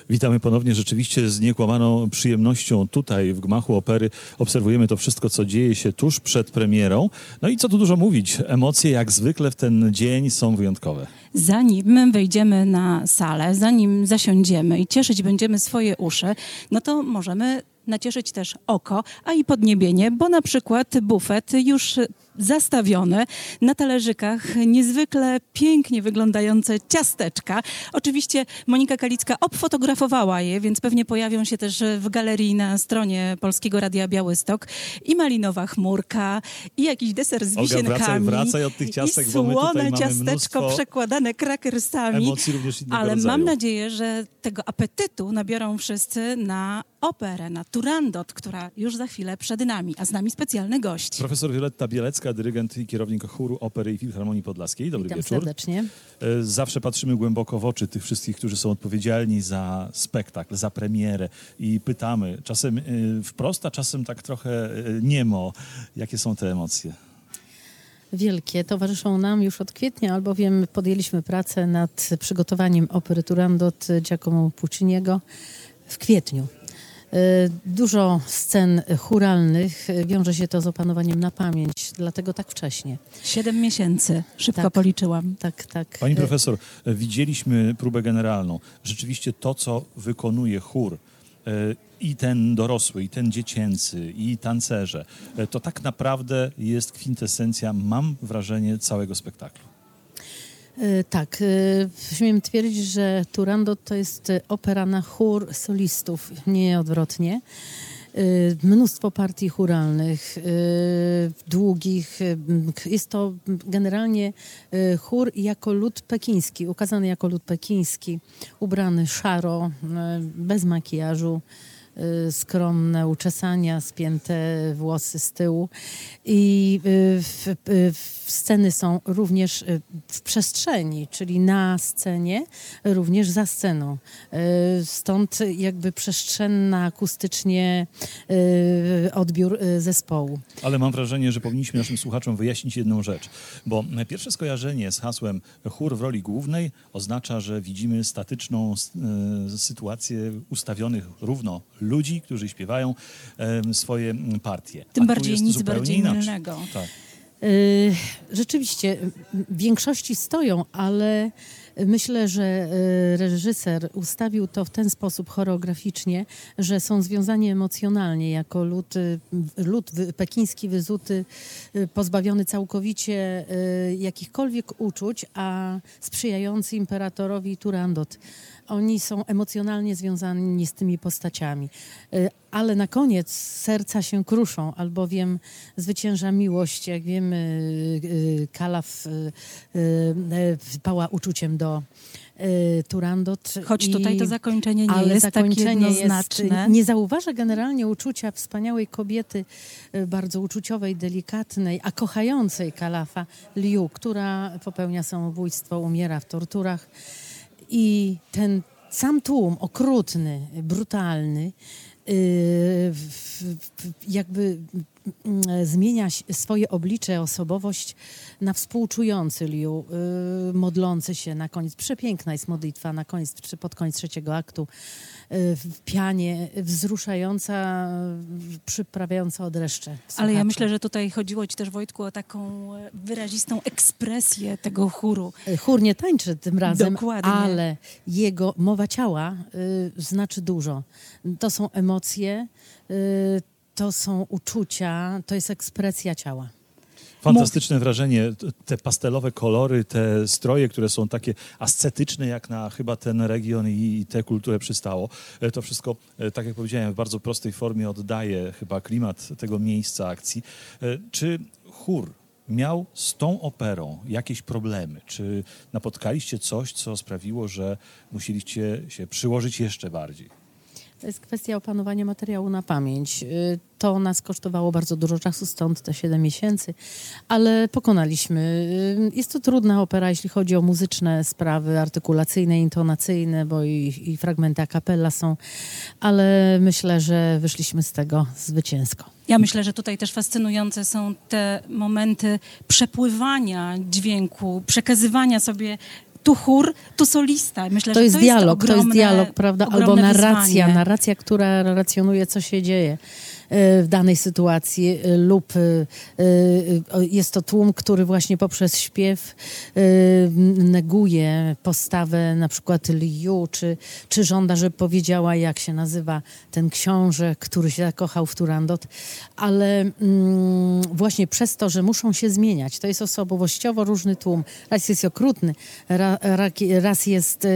Witamy ponownie, rzeczywiście z niekłamaną przyjemnością tutaj w gmachu opery. Obserwujemy to wszystko, co dzieje się tuż przed premierą. No i co tu dużo mówić, emocje jak zwykle w ten dzień są wyjątkowe. Zanim wejdziemy na salę, zanim zasiądziemy i cieszyć będziemy swoje uszy, no to możemy nacieszyć też oko, a i podniebienie, bo na przykład bufet już zastawiony, na talerzykach niezwykle pięknie wyglądające ciasteczka. Oczywiście Monika Kalicka obfotografowała je, więc pewnie pojawią się też w galerii na stronie Polskiego Radia Białystok. I malinowa chmurka, i jakiś deser z wisienkami, wracaj od tych ciastek, i bo my tutaj słone mamy ciasteczko przekładane krakersami. Emocji również innego ale rodzaju. mam nadzieję, że tego apetytu nabiorą wszyscy na operę, na Turandot, która już za chwilę przed nami, a z nami specjalny gość. Profesor Wioletta Bielecka, dyrygent i kierownik chóru Opery i Filharmonii Podlaskiej. Dobry Witam wieczór. serdecznie. Zawsze patrzymy głęboko w oczy tych wszystkich, którzy są odpowiedzialni za spektakl, za premierę i pytamy, czasem wprost, a czasem tak trochę niemo, jakie są te emocje? Wielkie. Towarzyszą nam już od kwietnia, albowiem podjęliśmy pracę nad przygotowaniem opery Turandot Giacomo Pucciniego w kwietniu. Dużo scen chóralnych, wiąże się to z opanowaniem na pamięć, dlatego tak wcześnie. 7 miesięcy, szybko Tak. policzyłam. Tak. Pani profesor, widzieliśmy próbę generalną. Rzeczywiście to, co wykonuje chór, i ten dorosły, i ten dziecięcy, i tancerze, to tak naprawdę jest kwintesencja, mam wrażenie, całego spektaklu. Tak, śmiem twierdzić, że Turandot to jest opera na chór solistów, nie odwrotnie. Mnóstwo partii chóralnych, długich. Jest to generalnie chór jako lud pekiński, ukazany jako lud pekiński, ubrany szaro, bez makijażu, skromne uczesania, spięte włosy z tyłu. I sceny są również w przestrzeni, czyli na scenie, również za sceną. Stąd jakby przestrzenna, akustycznie odbiór zespołu. Ale mam wrażenie, że powinniśmy naszym słuchaczom wyjaśnić jedną rzecz, bo pierwsze skojarzenie z hasłem chór w roli głównej oznacza, że widzimy statyczną sytuację ustawionych równo ludzi, którzy śpiewają swoje partie. Tym A tu bardziej jest nic zupełnie bardziej inaczej. mylnego. Tak. Rzeczywiście, w większości stoją, ale myślę, że reżyser ustawił to w ten sposób choreograficznie, że są związani emocjonalnie jako lud pekiński wyzuty, pozbawiony całkowicie jakichkolwiek uczuć, a sprzyjający imperatorowi Turandot. Oni są emocjonalnie związani z tymi postaciami. Ale na koniec serca się kruszą, albowiem zwycięża miłość. Jak wiemy, Kalaf pała uczuciem do Turandot. Choć tutaj to zakończenie nie ale jest zakończenie tak jednoznaczne. nie zauważa generalnie uczucia wspaniałej kobiety, bardzo uczuciowej, delikatnej, a kochającej Kalafa, Liu, która popełnia samobójstwo, umiera w torturach. I ten sam tłum, okrutny, brutalny, jakby zmienia swoje oblicze, osobowość na współczujący Liu, modlący się na koniec. Przepiękna jest modlitwa na koniec, czy pod koniec trzeciego aktu, w pianie, wzruszająca, przyprawiająca od dreszcze. Ale ja myślę, że tutaj chodziło ci też, Wojtku, o taką wyrazistą ekspresję tego chóru. Chór nie tańczy tym razem, Dokładnie. ale jego mowa ciała znaczy dużo. To są emocje, to są uczucia, to jest ekspresja ciała. Fantastyczne wrażenie, te pastelowe kolory, te stroje, które są takie ascetyczne, jak na chyba ten region i tę kulturę przystało. To wszystko, tak jak powiedziałem, w bardzo prostej formie oddaje chyba klimat tego miejsca akcji. Czy chór miał z tą operą jakieś problemy? Czy napotkaliście coś, co sprawiło, że musieliście się przyłożyć jeszcze bardziej? To jest kwestia opanowania materiału na pamięć. To nas kosztowało bardzo dużo czasu, stąd te 7 miesięcy, ale pokonaliśmy. Jest to trudna opera, jeśli chodzi o muzyczne sprawy, artykulacyjne, intonacyjne, bo i fragmenty a cappella są, ale myślę, że wyszliśmy z tego zwycięsko. Ja myślę, że tutaj też fascynujące są te momenty przepływania dźwięku, przekazywania sobie tu chór, tu solista. Myślę, To że jest dialog, ogromne, to jest dialog, prawda? Albo ogromne narracja, wyzwanie. narracja, która relacjonuje, co się dzieje w danej sytuacji lub jest to tłum, który właśnie poprzez śpiew neguje postawę na przykład Liu, czy żąda, żeby powiedziała, jak się nazywa ten książę, który się zakochał w Turandot, ale właśnie przez to, że muszą się zmieniać, to jest osobowościowo różny tłum. Raz jest okrutny, raz jest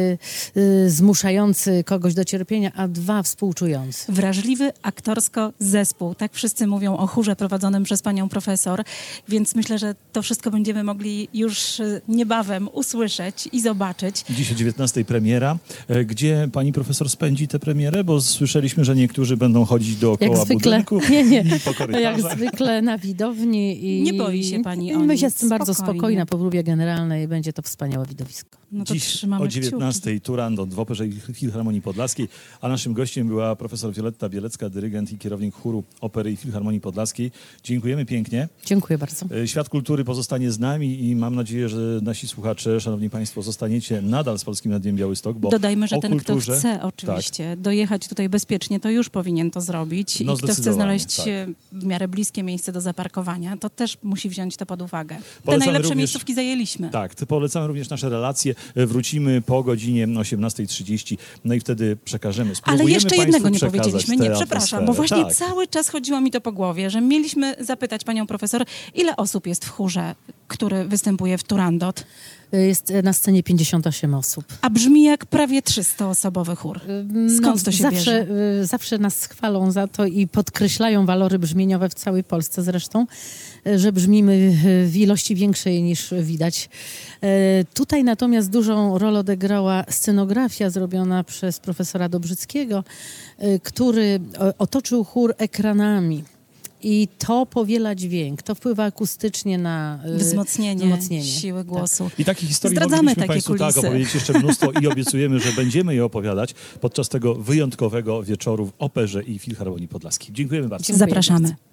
zmuszający kogoś do cierpienia, a dwa współczujący. Wrażliwy aktorsko zespół. Tak wszyscy mówią o chórze prowadzonym przez panią profesor, więc myślę, że to wszystko będziemy mogli już niebawem usłyszeć i zobaczyć. Dziś o 19:00 premiera. Gdzie pani profesor spędzi tę premierę? Bo słyszeliśmy, że niektórzy będą chodzić dookoła Jak zwykle, budynku nie, i po jak korytarzach. zwykle na widowni. I Nie boi się pani o Myślę, nic. jestem bardzo Spokojnie. spokojna po próbie generalnej. Będzie to wspaniałe widowisko. No to Dziś trzymamy o kciuki. 19:00 Turandot w Operze Filharmonii Podlaskiej, a naszym gościem była profesor Wioletta Bielecka, dyrygent i kierownik chóru Opery i Filharmonii Podlaskiej. Dziękujemy pięknie. Dziękuję bardzo. Świat kultury pozostanie z nami i mam nadzieję, że nasi słuchacze, szanowni państwo, zostaniecie nadal z Polskim Radiem Białystok, bo Dodajmy, że o ten, kulturze, kto chce oczywiście dojechać tutaj bezpiecznie, to już powinien to zrobić. No I kto chce zdecydowanie, znaleźć tak. w miarę bliskie miejsce do zaparkowania, to też musi wziąć to pod uwagę. Te Polecamy najlepsze również- miejscówki zajęliśmy. Tak, polecamy również nasze relacje. Wrócimy po godzinie 18:30, no i wtedy przekażemy. Ale Spróbujemy jeszcze państwu jednego nie przekazać powiedzieliśmy. tę Nie, przepraszam, bo atmosferę. właśnie Tak. cały czas chodziło mi to po głowie, że mieliśmy zapytać panią profesor, ile osób jest w chórze, który występuje w Turandot, Jest na scenie 58 osób. a brzmi jak prawie 300-osobowy chór. Skąd to się zawsze, bierze? zawsze nas chwalą za to i podkreślają walory brzmieniowe w całej Polsce zresztą, że brzmimy w ilości większej niż widać. Tutaj natomiast dużą rolę odegrała scenografia zrobiona przez profesora Dobrzyckiego, który otoczył chór ekranami. I to powiela dźwięk, to wpływa akustycznie na Wzmocnienie siły głosu. I takich historii Zdradzamy moglibyśmy takie państwu kulisy. opowiedzieć jeszcze mnóstwo i obiecujemy, że będziemy je opowiadać podczas tego wyjątkowego wieczoru w Operze i Filharmonii Podlaskiej. Dziękujemy bardzo. Dziękuję Zapraszamy. bardzo.